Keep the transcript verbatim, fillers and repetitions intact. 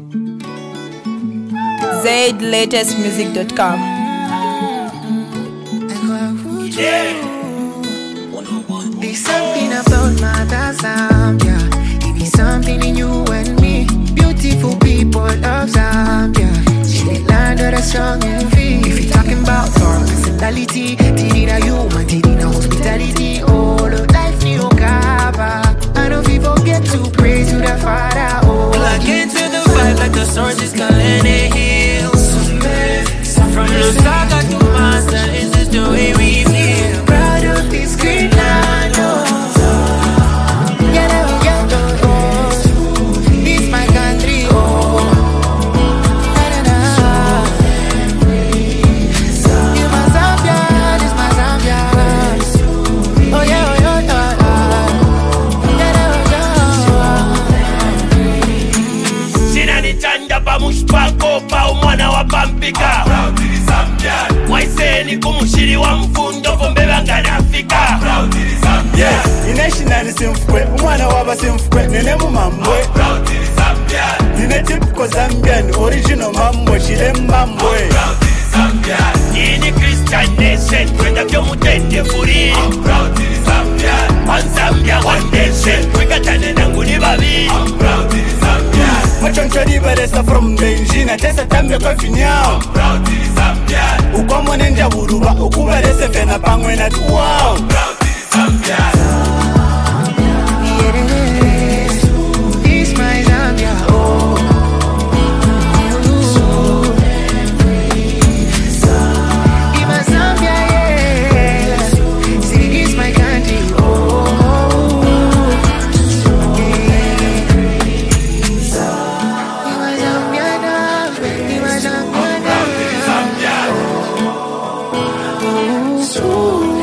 zaid latest music dot com. There's something about my Zambia. It be something in you and me. Beautiful people love Zambia. She the land of the strong and free. If you're talking about our personality, Tidina human, Tidina hospitality. All of life new kaba. I don't feel forget to praise to the Father. Oh, plug into the vibe like the sources calling the hills. From Lusaka to Master, this is the way we feel. Proud of this great land. Oh. Pampika Waiseni kumushiri wa mfundo kumbeba nganafika Yes, inashina simfukwe umwana waba simfukwe nene mu mambwe Nine typical Zambian, original mambo, shile mambwe Ini Christian nation, kwenda vyo mutende furi One Zambia, one nation, kwekatane nangu ni babi Machoncho liberesa from Benjina, tesa tambe kwa finyao Ukomo nenja buruba, ukuberese fena pangwe na tuwao This my Zambia, oh. This my Zambia, yeah. See, this my country, oh. Ooh.